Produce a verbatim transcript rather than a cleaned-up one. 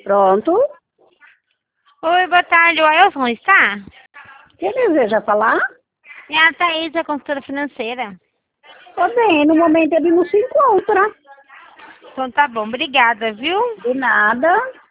Pronto. Oi, boa tarde. O Ailson está? Quem deseja falar? É a Thaís, a consultora financeira. Tô bem, no momento ele não se encontra. Então tá bom, obrigada, viu? De nada.